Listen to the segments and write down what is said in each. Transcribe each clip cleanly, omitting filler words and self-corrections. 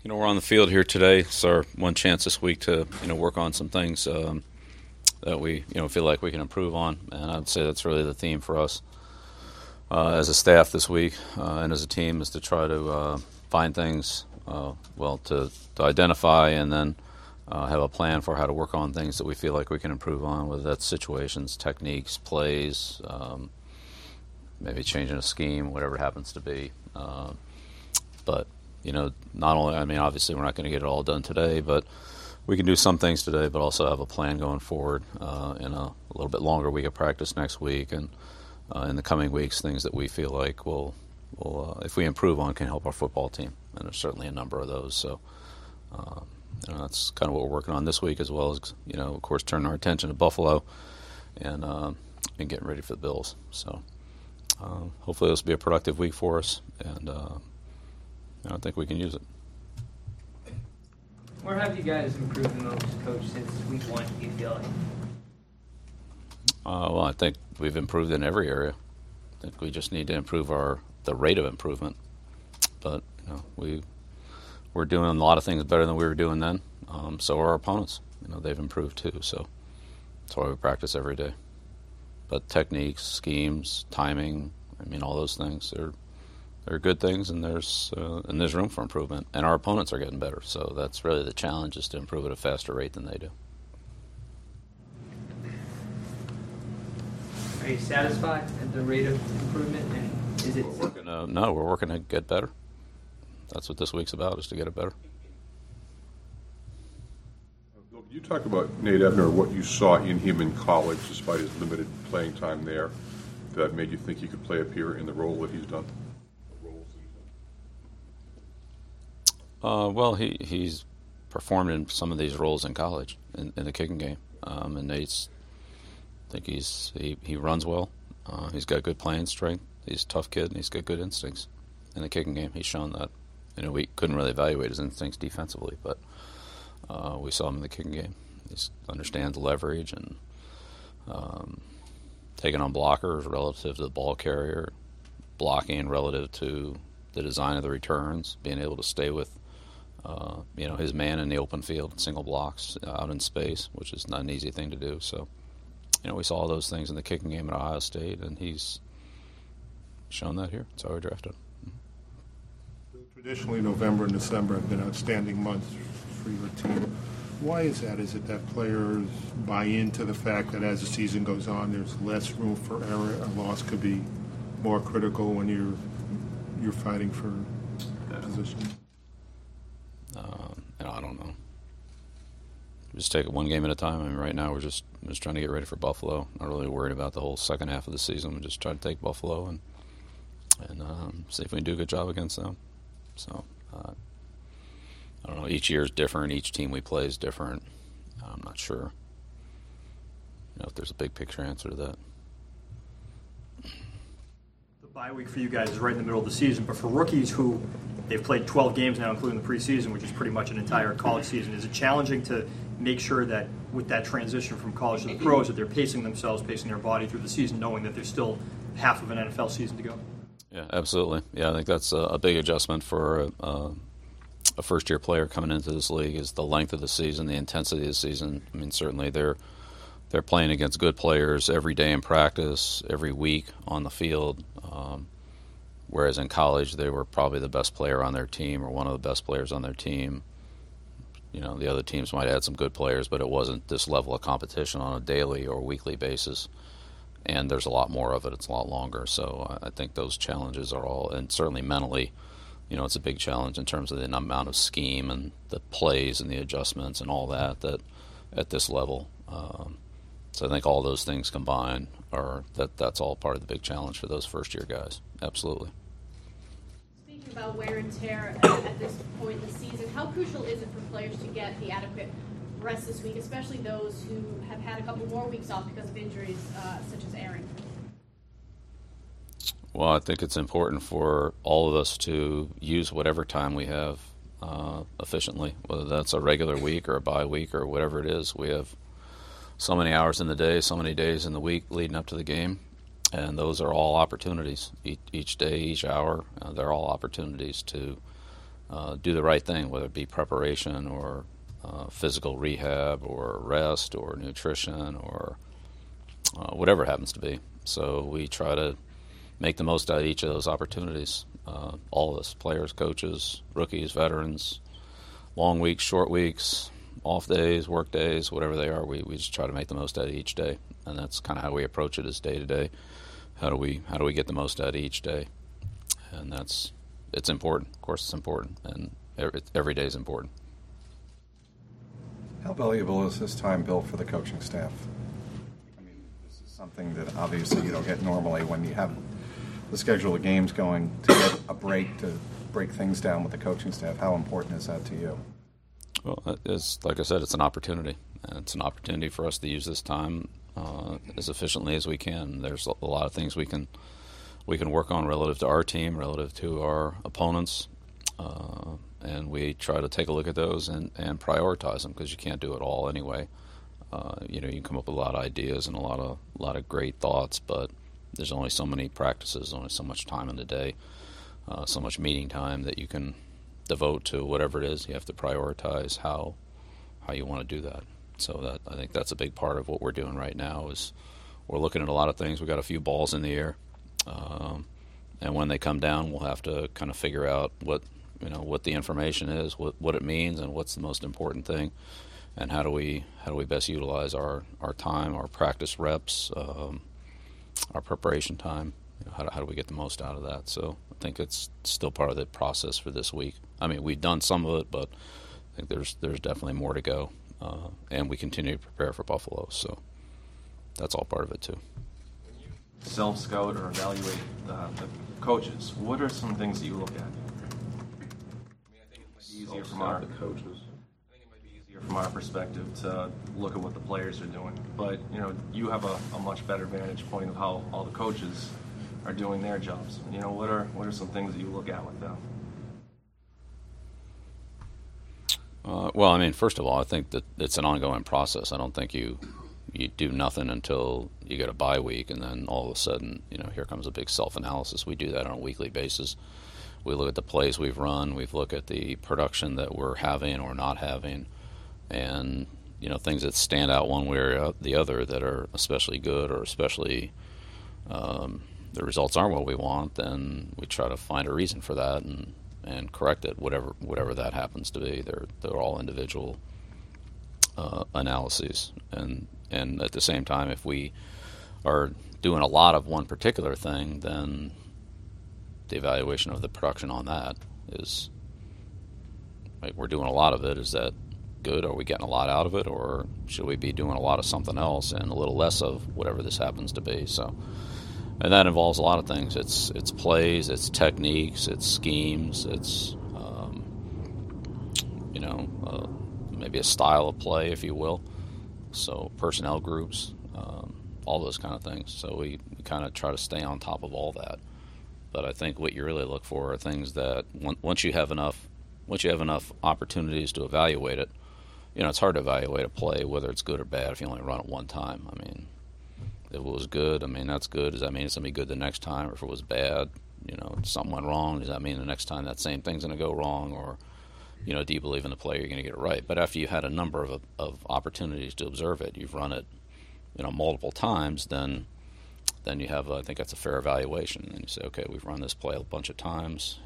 We're on the field here today. It's our one chance this week to, work on some things that we, feel like we can improve on. And I'd say that's really the theme for us as a staff this week and as a team is to try to find things, to identify and then have a plan for how to work on things that we feel like we can improve on, whether that's situations, techniques, plays, maybe changing a scheme, whatever it happens to be. But not only, obviously we're not going to get it all done today, but we can do some things today, but also have a plan going forward in a little bit longer week of practice next week, and in the coming weeks, things that we feel like will if we improve on, can help our football team. And there's certainly a number of those. So that's kind of what we're working on this week, as well as, of course, turning our attention to Buffalo and getting ready for the Bills. So hopefully this will be a productive week for us, and I think we can use it. Where have you guys improved the most, Coach, since week one, do you feel like? Well, I think we've improved in every area. I think we just need to improve the rate of improvement. But we're doing a lot of things better than we were doing then. So are our opponents. They've improved too. So that's why we practice every day. But techniques, schemes, timing, all those things, they're good things, and there's room for improvement. And our opponents are getting better. So that's really the challenge, is to improve at a faster rate than they do. Are you satisfied at the rate of improvement? And is it? We're working to get better. That's what this week's about, is to get it better. Bill, can you talk about Nate Ebner, what you saw in him in college, despite his limited playing time there, that made you think he could play up here in the role that he's done? Well, he's performed in some of these roles in college, in the kicking game. And Nate's, I think he runs well. He's got good playing strength. He's a tough kid, and he's got good instincts in the kicking game. He's shown that. We couldn't really evaluate his instincts defensively, but we saw him in the kicking game. He understands leverage and taking on blockers relative to the ball carrier, blocking relative to the design of the returns, being able to stay with his man in the open field, single blocks out in space, which is not an easy thing to do. So, we saw all those things in the kicking game at Ohio State, and he's shown that here. That's how we drafted him. Traditionally, November and December have been outstanding months for your team. Why is that? Is it that players buy into the fact that as the season goes on, there's less room for error? A loss could be more critical when you're fighting for positions? I don't know. Just take it one game at a time. Right now we're just trying to get ready for Buffalo. Not really worried about the whole second half of the season. We just try to take Buffalo and see if we can do a good job against them. So I don't know. Each year is different. Each team we play is different. I'm not sure if there's a big picture answer to that. The bye week for you guys is right in the middle of the season, but for rookies who they've played 12 games now, including the preseason, which is pretty much an entire college season, is it challenging to make sure that with that transition from college to the pros that they're pacing themselves, pacing their body through the season, knowing that there's still half of an NFL season to go? Yeah, absolutely. Yeah, I think that's a big adjustment for a first-year player coming into this league, is the length of the season, the intensity of the season. Certainly they're playing against good players every day in practice, every week on the field, whereas in college they were probably the best player on their team or one of the best players on their team. The other teams might add some good players, but it wasn't this level of competition on a daily or weekly basis. And there's a lot more of it. It's a lot longer. So I think those challenges are all, and certainly mentally, it's a big challenge in terms of the amount of scheme and the plays and the adjustments and all that at this level. So I think all those things combined that's all part of the big challenge for those first-year guys. Absolutely. Speaking about wear and tear at this point in the season, how crucial is it for players to get the adequate rest this week, especially those who have had a couple more weeks off because of injuries such as Aaron? Well, I think it's important for all of us to use whatever time we have efficiently, whether that's a regular week or a bye week or whatever it is. We have so many hours in the day, so many days in the week leading up to the game, and those are all opportunities. Each day, each hour, they're all opportunities to do the right thing, whether it be preparation or physical rehab or rest or nutrition or whatever it happens to be. So we try to make the most out of each of those opportunities. All of us, players, coaches, rookies, veterans, long weeks, short weeks, off days, work days, whatever they are, we just try to make the most out of each day. And that's kind of how we approach it, is day to day. How do we get the most out of each day? And it's important. Of course, it's important, and every day is important. How valuable is this time, Bill, for the coaching staff? I mean, this is something that obviously you don't get normally when you have the schedule of games going, to get a break, to break things down with the coaching staff. How important is that to you? Well, it's, like I said, it's an opportunity. And it's an opportunity for us to use this time as efficiently as we can. There's a lot of things we can work on relative to our team, relative to our opponents, and we try to take a look at those and prioritize them, because you can't do it all anyway. You can come up with a lot of ideas and a lot of great thoughts, but there's only so many practices, only so much time in the day, so much meeting time that you can devote to whatever it is. You have to prioritize how you want to do that. So I think that's a big part of what we're doing right now. Is we're looking at a lot of things. We've got a few balls in the air, and when they come down, we'll have to kind of figure out what the information is, what it means, and what's the most important thing, and how do we best utilize our time, our practice reps, our preparation time. How do we get the most out of that? So I think it's still part of the process for this week. I mean, we've done some of it, but I think there's definitely more to go, and we continue to prepare for Buffalo. So that's all part of it too. Self-scout or evaluate the coaches, what are some things that you look at? I think it might be easier from our coaches. I think it might be easier from our perspective to look at what the players are doing, but you have a much better vantage point of how all the coaches are doing their jobs. What are some things that you look at with them? Well, I mean, first of all, I think that it's an ongoing process. I don't think you do nothing until you get a bye week, and then all of a sudden, here comes a big self-analysis. We do that on a weekly basis. We look at the plays we've run. We look at the production that we're having or not having, and things that stand out one way or the other that are especially good or especially the results aren't what we want. Then we try to find a reason for that and correct it, whatever that happens to be. They're all individual analyses, and at the same time, if we are doing a lot of one particular thing, then the evaluation of the production on that is, like, we're doing a lot of it. Is that good? Are we getting a lot out of it, or should we be doing a lot of something else and a little less of whatever this happens to be? So, and that involves a lot of things. It's plays, it's techniques, it's schemes, it's maybe a style of play, if you will. So personnel groups, all those kind of things. So we kind of try to stay on top of all that. But I think what you really look for are things that once you have enough opportunities to evaluate it, it's hard to evaluate a play, whether it's good or bad, if you only run it one time. I mean, if it was good, that's good. Does that mean it's going to be good the next time? Or if it was bad, something went wrong, does that mean the next time that same thing's going to go wrong? Or, do you believe in the play, you're going to get it right? But after you had a number of opportunities to observe it, you've run it, multiple times, then you have, I think that's a fair evaluation. And you say, okay, we've run this play a bunch of times.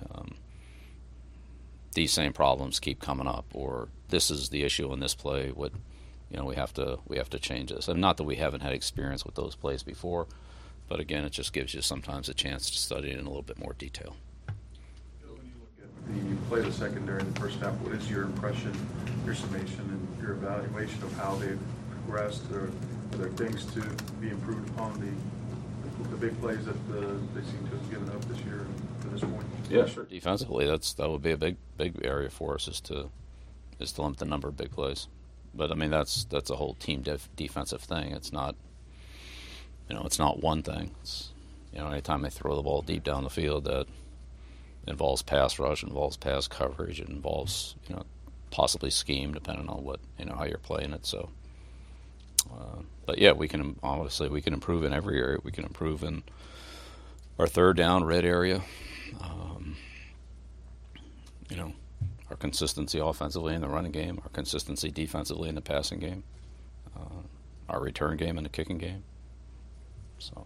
These same problems keep coming up, or this is the issue in this play. We have to change this. And not that we haven't had experience with those plays before, but again, it just gives you sometimes a chance to study it in a little bit more detail. When you look at the play of the secondary in the first half, what is your impression, your summation, and your evaluation of how they've progressed? Or are there things to be improved upon the big plays that they seem to have given up this year to this point? Yeah, sure. Defensively, that would be a big area for us, is to limit the number of big plays. But I mean, that's a whole team defensive thing. It's not, it's not one thing. It's, anytime they throw the ball deep down the field, that involves pass rush, involves pass coverage, it involves, possibly scheme, depending on what, how you're playing it. So, but yeah, we can improve in every area. We can improve in our third down red area. our consistency offensively in the running game, our consistency defensively in the passing game, our return game and the kicking game. So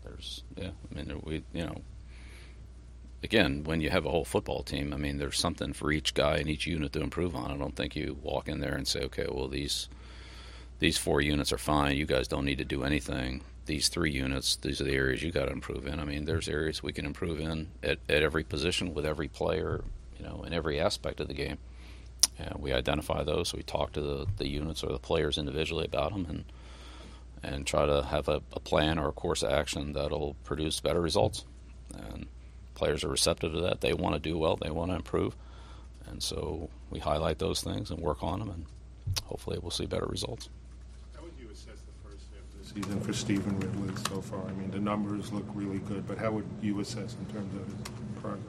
again, when you have a whole football team, I mean, there's something for each guy and each unit to improve on. I don't think you walk in there and say, okay, well, these 4 units are fine. You guys don't need to do anything. These 3 units, these are the areas you got to improve in. I mean, there's areas we can improve in at every position with every player, in every aspect of the game. And we identify those. We talk to the units or the players individually about them and try to have a plan or a course of action that'll produce better results. And players are receptive to that. They want to do well. They want to improve. And so we highlight those things and work on them, and hopefully we'll see better results. How would you assess the first half of the season for Stephen Ridley so far? I mean, the numbers look really good, but how would you assess in terms of his progress?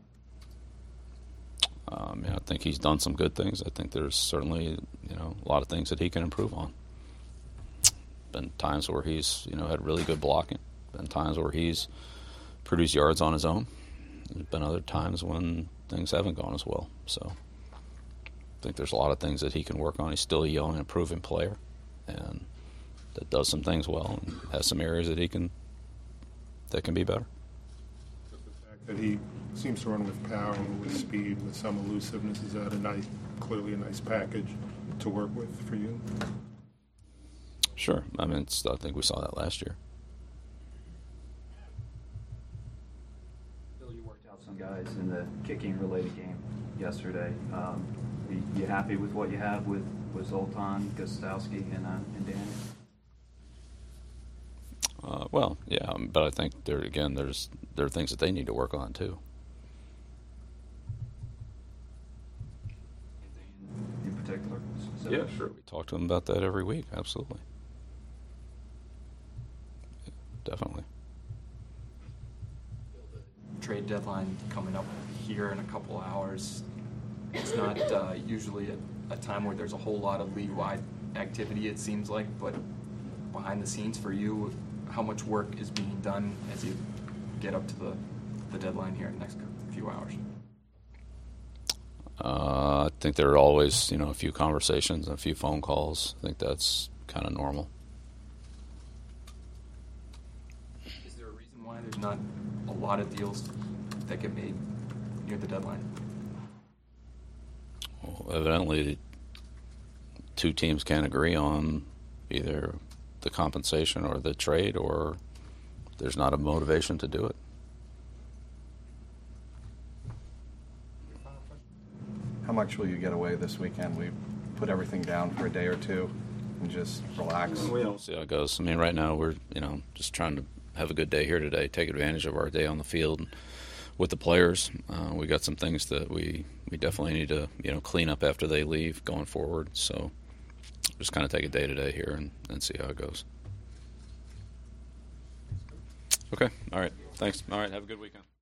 I think he's done some good things. I think there's certainly, a lot of things that he can improve on. Been times where he's, had really good blocking. Been times where he's produced yards on his own. There's been other times when things haven't gone as well. So I think there's a lot of things that he can work on. He's still a young and improving player, and that does some things well and has some areas that that can be better. The fact that he seems to run with power, with speed, with some elusiveness, is that clearly a nice package to work with for you? Sure. I mean, I think we saw that last year. Bill, you worked out some guys in the kicking-related game yesterday. You happy with what you have with Zoltan, Gostowski, and Danny? Well, yeah, but I think there are things that they need to work on too. Anything in particular? Yeah, sure. We talk to them about that every week. Absolutely. Yeah, definitely. Trade deadline coming up here in a couple of hours. It's not usually a time where there's a whole lot of league-wide activity, it seems like, but behind the scenes for you, how much work is being done as you get up to the deadline here in the next few hours? I think there are always, a few conversations and a few phone calls. I think that's kind of normal. Is there a reason why there's not a lot of deals that get made near the deadline? Well, evidently, 2 teams can't agree on either the compensation or the trade, or there's not a motivation to do it. How much will you get away this weekend? We put everything down for a day or two and just relax? We'll see how it goes. I mean, right now we're, just trying to have a good day here today, take advantage of our day on the field with the players. We got some things that we definitely need to, clean up after they leave going forward. So just kind of take a day to day here and see how it goes. Okay. All right. Thanks. All right. Have a good weekend.